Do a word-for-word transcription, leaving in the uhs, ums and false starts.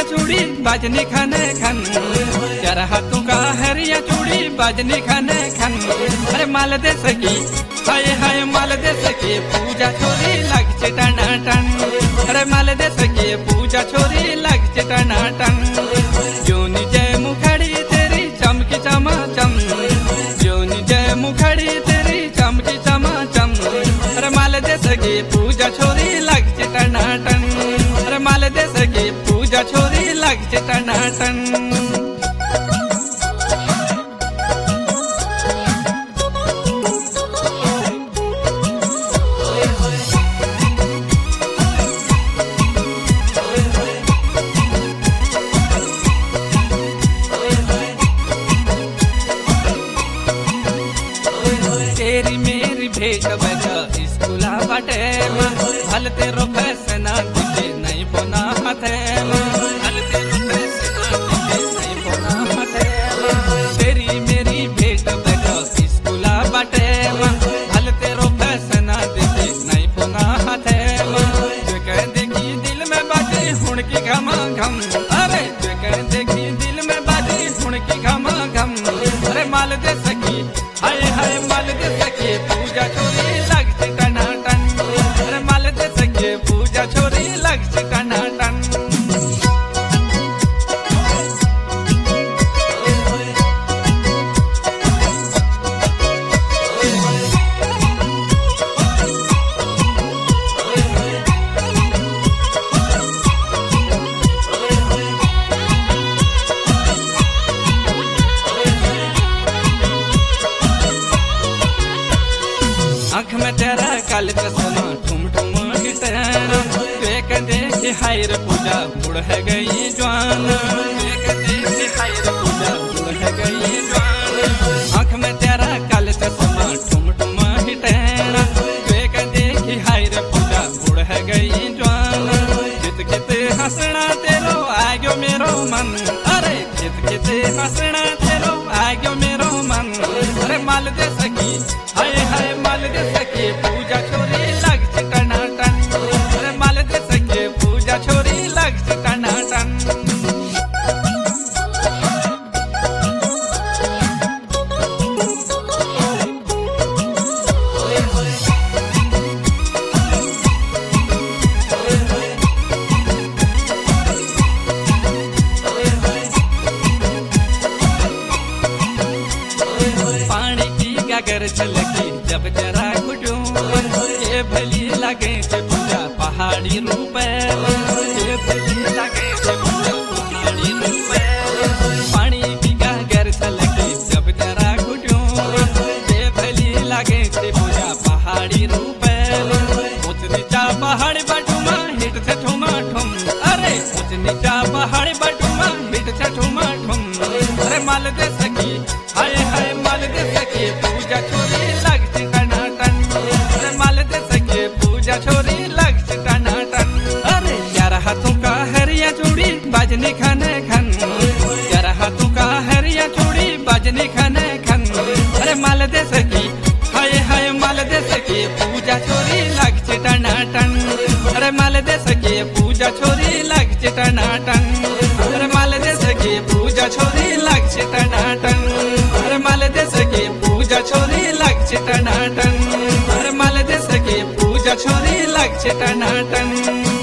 चूड़ी बाजनी खाने खन, चार हाथों का हरिया चूड़ी बाजनी खाने खन। अरे माल दे सकी हाय हाय माल दे सके पूजा छोरी लग टना टन। अरे माल दे सके पूजा छोरी लग टना टन। जोनी जय मुखड़ी तेरी चमकी चमा चम, जोनी जय मुखड़ी तेरी चमकी चमा चम। अरे माल दे सके पूजा छोरी लग टना टन। अरे माल दे सके पूजा छोरी लग टना टन। तेरी मेरी भेट बजा स्कूला बाटे भल तेरो फैसना दिखे नहीं बोना हाथे, भल तेरो फैसना दिखे नहीं बोना हाथे। तेरी मेरी भेट बजा स्कूला बाटे भल तेरो फैसना दिखे नहीं बोना हाथे। जो कह देखी दिल में बाजे हुण की घमा घम, अरे जो कह देखी दिल में बाजे हुण की घमा घम। अरे माल दे सकी हाय हाय माल दे सके पूजा छोरी लग टना टन। अरे माल दे सके पूजा छोरी लग टना टन। आँख में तेरा काल चश्मा ठुम ठुम हिटना, देख देख हाय रे पूजा बुढ़ है गई जवान। देख देख हाय रे पूजा बुढ़ है गई जवान। आँख में तेरा काल चश्मा ठुम ठुम हिटना, देख देख हाय रे पूजा बुढ़ है गई जवान। कित कित हंसना तेरो आग्यो मेरो मन, अरे कित कित हंसना तेरो आग्यो मेरो मन। अरे माल दे सकी हाय हाय माल दे सके पूजा छोरी लग टना टन। अरे माल दे सके पूजा छोरी लग टना टन। पानी की गागर छलकी जब जरा घुटू, ये भली लगे थे पूजा पहाड़ी रूप। ये भली लगे थे पूजा पहाड़ी रूप। पानी की गागर छलकी जब जरा घुटू, ये भली लगे थे पूजा पहाड़ी रूप। ऊंच नीचा पहाड़ बटुमा हिट से ठुमा ठुम, अरे ऊंच नीचा पहाड़ बटुमा हिट से ठुमा ठुम। अरे माल दे सकी हाय हाय माल दे सके पूजा छोरी लग टना टन। अरे माल दे सके पूजा छोरी लग टना टन। अरे चार हाथों का हरिया चूड़ी बाजनी खाने खन, चार हाथों का हरिया चूड़ी बाजनी खाने खन। अरे माल दे सकी हाय हाय माल दे सके पूजा छोरी लग टना टन। अरे माल दे सके पूजा छोरी लग टना टन। अरे माल दे सके पूजा छोरी लग टना टन। अरे माल दे सके पूजा छोरी लग टना टन। अरे माल दे सके पूजा छोरी लग टना टन।